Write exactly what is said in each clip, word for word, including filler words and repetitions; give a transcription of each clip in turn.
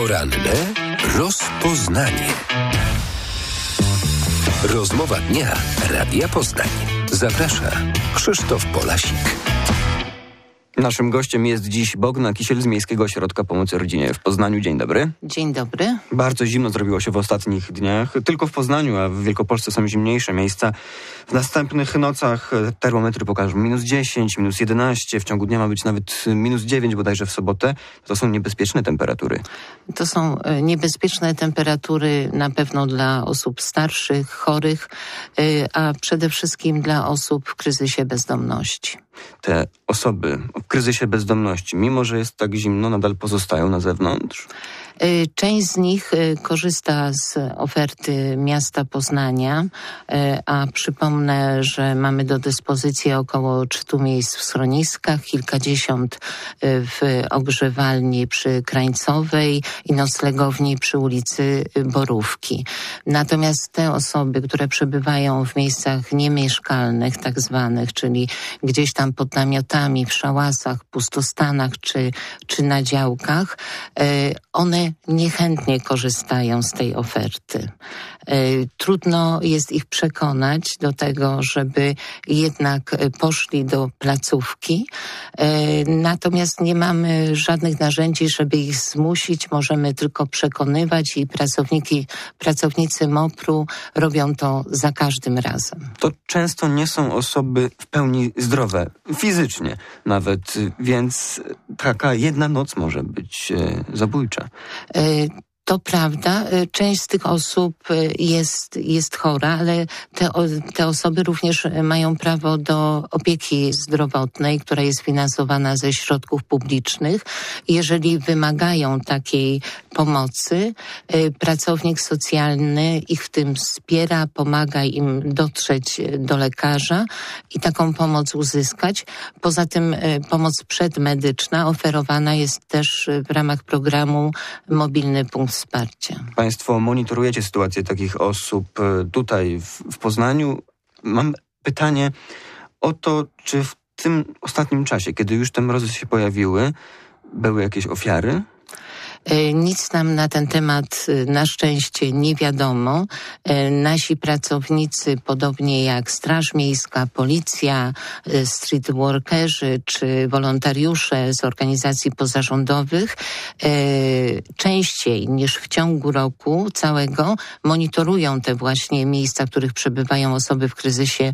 Poranne rozpoznanie. Rozmowa dnia Radia Poznań. Zaprasza Krzysztof Polasik. Naszym gościem jest dziś Bogna Kisiel z Miejskiego Ośrodka Pomocy Rodzinie w Poznaniu. Dzień dobry. Dzień dobry. Bardzo zimno zrobiło się w ostatnich dniach. Tylko w Poznaniu, a w Wielkopolsce są zimniejsze miejsca. W następnych nocach termometry pokażą minus dziesięć, minus jedenaście. W ciągu dnia ma być nawet minus dziewięć, bodajże w sobotę. To są niebezpieczne temperatury. To są niebezpieczne temperatury na pewno dla osób starszych, chorych, a przede wszystkim dla osób w kryzysie bezdomności. Te osoby w kryzysie bezdomności, mimo że jest tak zimno, nadal pozostają na zewnątrz? Część z nich korzysta z oferty miasta Poznania, a przypomnę, że mamy do dyspozycji około trzystu miejsc w schroniskach, kilkadziesiąt w ogrzewalni przy Krańcowej i noclegowni przy ulicy Borówki. Natomiast te osoby, które przebywają w miejscach niemieszkalnych tak zwanych, czyli gdzieś tam pod namiotami, w szałasach, pustostanach czy, czy na działkach, one niechętnie korzystają z tej oferty. Trudno jest ich przekonać do tego, żeby jednak poszli do placówki. Natomiast nie mamy żadnych narzędzi, żeby ich zmusić. Możemy tylko przekonywać i pracowniki, pracownicy MOPR-u robią to za każdym razem. To często nie są osoby w pełni zdrowe, fizycznie nawet, więc taka jedna noc może być zabójcza. To prawda, część z tych osób jest, jest chora, ale te, te osoby również mają prawo do opieki zdrowotnej, która jest finansowana ze środków publicznych. Jeżeli wymagają takiej pomocy, pracownik socjalny ich w tym wspiera, pomaga im dotrzeć do lekarza i taką pomoc uzyskać. Poza tym pomoc przedmedyczna oferowana jest też w ramach programu Mobilny Punkt Wsparcia. Państwo monitorujecie sytuację takich osób tutaj w, w Poznaniu. Mam pytanie o to, czy w tym ostatnim czasie, kiedy już te mrozy się pojawiły, były jakieś ofiary? Nic nam na ten temat na szczęście nie wiadomo. Nasi pracownicy, podobnie jak Straż Miejska, Policja, street workerzy czy wolontariusze z organizacji pozarządowych, częściej niż w ciągu roku całego monitorują te właśnie miejsca, w których przebywają osoby w kryzysie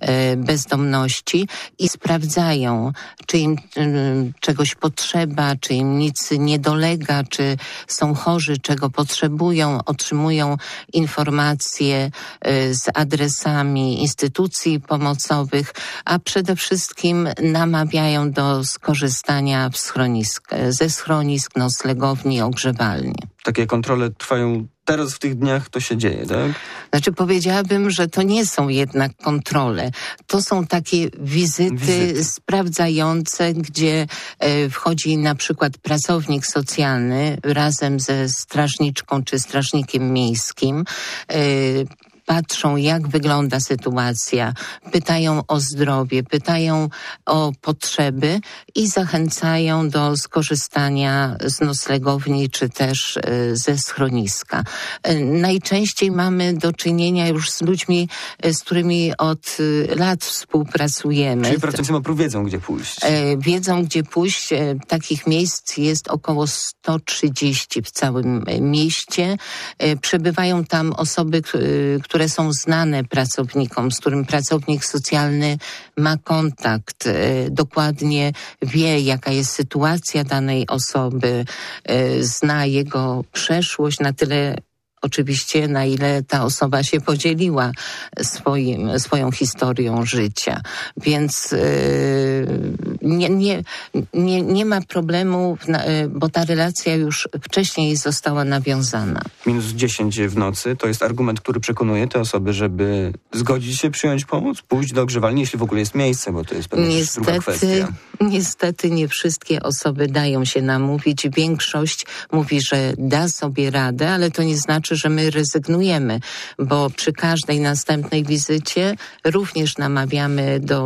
bezdomności i sprawdzają, czy im czegoś potrzeba, czy im nic nie dolega, czy są chorzy, czego potrzebują, otrzymują informacje z adresami instytucji pomocowych, a przede wszystkim namawiają do skorzystania w schronisk, ze schronisk, noclegowni, ogrzewalni. Takie kontrole trwają teraz w tych dniach, to się dzieje, tak? Znaczy powiedziałabym, że to nie są jednak kontrole. To są takie wizyty, wizyty. sprawdzające, gdzie e, wchodzi na przykład pracownik socjalny razem ze strażniczką czy strażnikiem miejskim. E, Patrzą, jak wygląda sytuacja, pytają o zdrowie, pytają o potrzeby i zachęcają do skorzystania z noclegowni czy też ze schroniska. Najczęściej mamy do czynienia już z ludźmi, z którymi od lat współpracujemy. Czyli pracownicy MOPR-u wiedzą, gdzie pójść. Wiedzą, gdzie pójść. Takich miejsc jest około sto trzydzieści w całym mieście. Przebywają tam osoby, które są znane pracownikom, z którym pracownik socjalny ma kontakt, dokładnie wie, jaka jest sytuacja danej osoby, zna jego przeszłość na tyle oczywiście, na ile ta osoba się podzieliła swoim, swoją historią życia. Więc yy, nie, nie, nie, nie ma problemu, bo ta relacja już wcześniej została nawiązana. Minus dziesięć w nocy to jest argument, który przekonuje te osoby, żeby zgodzić się przyjąć pomoc, pójść do ogrzewalni, jeśli w ogóle jest miejsce, bo to jest pewnie niestety, druga kwestia. Niestety nie wszystkie osoby dają się namówić. Większość mówi, że da sobie radę, ale to nie znaczy, że my rezygnujemy, bo przy każdej następnej wizycie również namawiamy do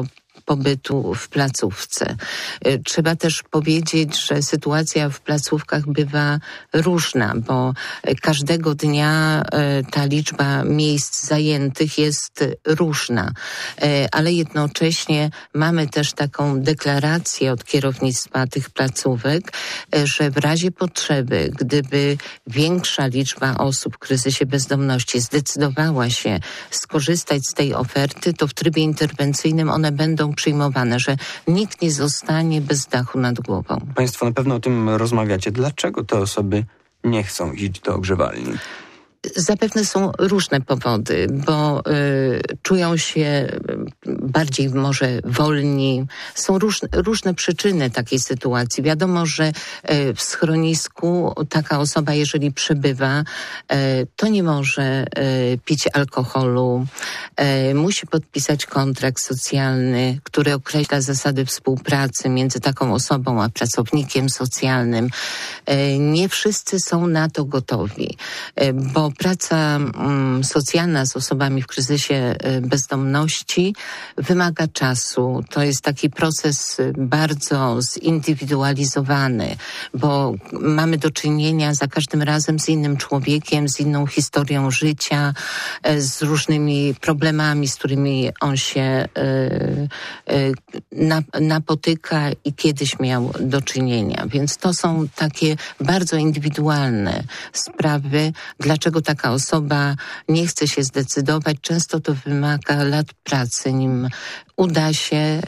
pobytu w placówce. Trzeba też powiedzieć, że sytuacja w placówkach bywa różna, bo każdego dnia ta liczba miejsc zajętych jest różna, ale jednocześnie mamy też taką deklarację od kierownictwa tych placówek, że w razie potrzeby, gdyby większa liczba osób w kryzysie bezdomności zdecydowała się skorzystać z tej oferty, to w trybie interwencyjnym one będą przyjmowane, że nikt nie zostanie bez dachu nad głową. Państwo na pewno o tym rozmawiacie. Dlaczego te osoby nie chcą iść do ogrzewalni? Zapewne są różne powody, bo y, czują się bardziej może wolni. Są różne, różne przyczyny takiej sytuacji. Wiadomo, że y, w schronisku taka osoba, jeżeli przebywa, y, to nie może y, pić alkoholu, y, musi podpisać kontrakt socjalny, który określa zasady współpracy między taką osobą a pracownikiem socjalnym. Y, nie wszyscy są na to gotowi, y, bo praca mm, socjalna z osobami w kryzysie y, bezdomności wymaga czasu. To jest taki proces y, bardzo zindywidualizowany, bo mamy do czynienia za każdym razem z innym człowiekiem, z inną historią życia, y, z różnymi problemami, z którymi on się y, y, na, napotyka i kiedyś miał do czynienia. Więc to są takie bardzo indywidualne sprawy. Dlaczego taka osoba nie chce się zdecydować? Często to wymaga lat pracy, nim uda się e,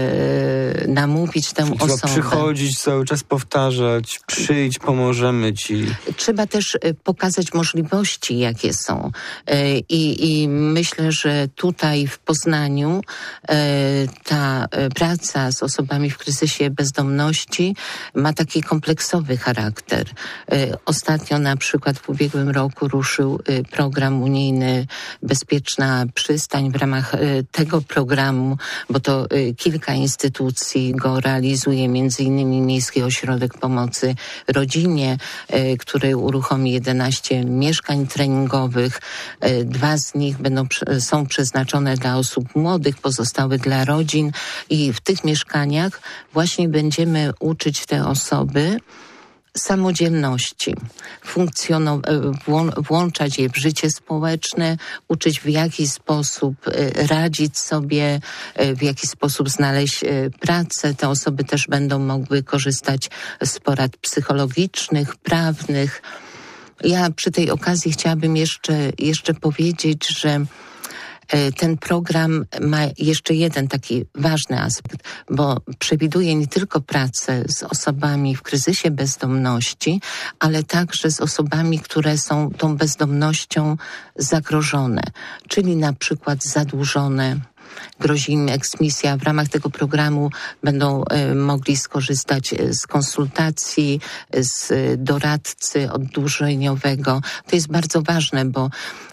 namówić tę Trzeba osobę. przychodzić, cały czas powtarzać, przyjdź, pomożemy ci. Trzeba też pokazać możliwości, jakie są. E, i, I myślę, że tutaj w Poznaniu e, ta praca z osobami w kryzysie bezdomności ma taki kompleksowy charakter. E, ostatnio na przykład w ubiegłym roku ruszył e, program unijny Bezpieczna Przystań. W ramach e, tego programu, bo to y, kilka instytucji go realizuje, między innymi Miejski Ośrodek Pomocy Rodzinie, y, który uruchomi jedenaście mieszkań treningowych. Y, dwa z nich będą, są przeznaczone dla osób młodych, pozostałe dla rodzin i w tych mieszkaniach właśnie będziemy uczyć te osoby samodzielności, funkcjonow- włą- włączać je w życie społeczne, uczyć w jaki sposób radzić sobie, w jaki sposób znaleźć pracę. Te osoby też będą mogły korzystać z porad psychologicznych, prawnych. Ja przy tej okazji chciałabym jeszcze, jeszcze powiedzieć, że ten program ma jeszcze jeden taki ważny aspekt, bo przewiduje nie tylko pracę z osobami w kryzysie bezdomności, ale także z osobami, które są tą bezdomnością zagrożone, czyli na przykład zadłużone. Grozi im eksmisja. W ramach tego programu będą y, mogli skorzystać z konsultacji, z y, doradcy oddłużeniowego. To jest bardzo ważne, bo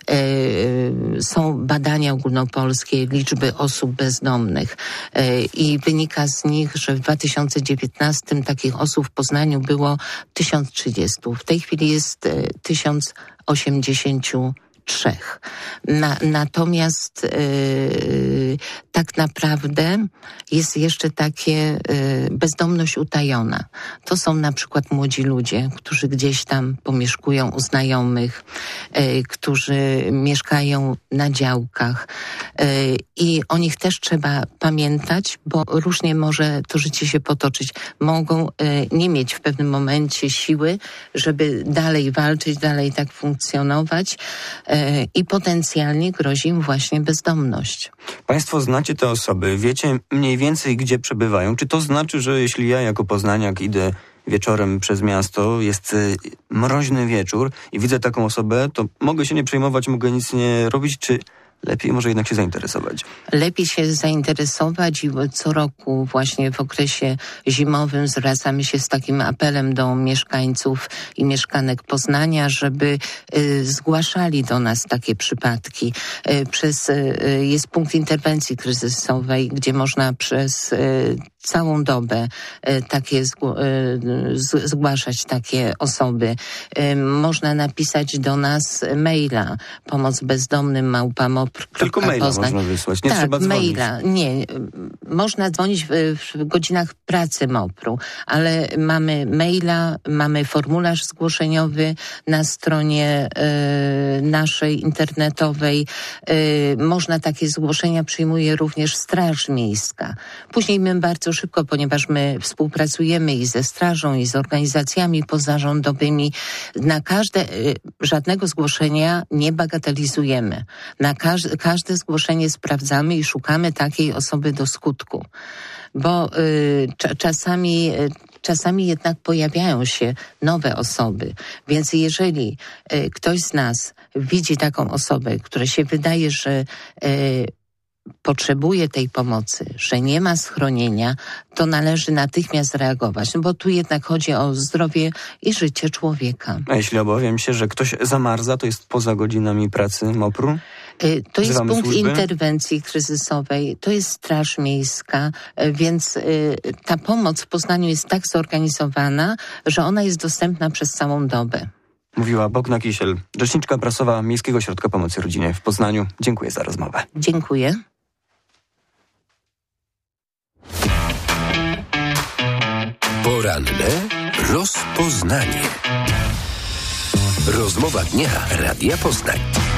y, są badania ogólnopolskie liczby osób bezdomnych y, i wynika z nich, że w dwa tysiące dziewiętnastym takich osób w Poznaniu było tysiąc trzydzieści. W tej chwili jest y, tysiąc osiemdziesiąt trzech. Na, natomiast yy, tak naprawdę jest jeszcze takie yy, bezdomność utajona. To są na przykład młodzi ludzie, którzy gdzieś tam pomieszkują u znajomych, yy, którzy mieszkają na działkach yy, i o nich też trzeba pamiętać, bo różnie może to życie się potoczyć. Mogą yy, nie mieć w pewnym momencie siły, żeby dalej walczyć, dalej tak funkcjonować, i potencjalnie grozi im właśnie bezdomność. Państwo znacie te osoby, wiecie mniej więcej, gdzie przebywają. Czy to znaczy, że jeśli ja jako poznaniak idę wieczorem przez miasto, jest mroźny wieczór i widzę taką osobę, to mogę się nie przejmować, mogę nic nie robić, czy lepiej może jednak się zainteresować? Lepiej się zainteresować i co roku właśnie w okresie zimowym zwracamy się z takim apelem do mieszkańców i mieszkanek Poznania, żeby y, zgłaszali do nas takie przypadki. Y, przez, y, jest punkt interwencji kryzysowej, gdzie można przez y, całą dobę takie zgłaszać takie osoby. Można napisać do nas maila pomoc bezdomnym małpa mopr. Tylko maila można wysłać, nie tak, trzeba dzwonić. maila. Nie, można dzwonić w, w godzinach pracy mopru, ale mamy maila, mamy formularz zgłoszeniowy na stronie y, naszej internetowej. Y, można takie zgłoszenia przyjmuje również Straż Miejska. Później my bardzo szybko, ponieważ my współpracujemy i ze strażą, i z organizacjami pozarządowymi, na każde, y, żadnego zgłoszenia nie bagatelizujemy. Na każ- każde zgłoszenie sprawdzamy i szukamy takiej osoby do skutku. Bo y, cz- czasami... Y, Czasami jednak pojawiają się nowe osoby, więc jeżeli y, ktoś z nas widzi taką osobę, która się wydaje, że y, potrzebuje tej pomocy, że nie ma schronienia, to należy natychmiast reagować, no bo tu jednak chodzi o zdrowie i życie człowieka. A jeśli obawiam się, że ktoś zamarza, to jest poza godzinami pracy mopru? To jest Wzywamy punkt służby? interwencji kryzysowej, to jest Straż Miejska, więc ta pomoc w Poznaniu jest tak zorganizowana, że ona jest dostępna przez całą dobę. Mówiła Bogna Kisiel, rzeczniczka prasowa Miejskiego Ośrodka Pomocy Rodzinie w Poznaniu. Dziękuję za rozmowę. Dziękuję. Poranne rozpoznanie. Rozmowa dnia Radia Poznań.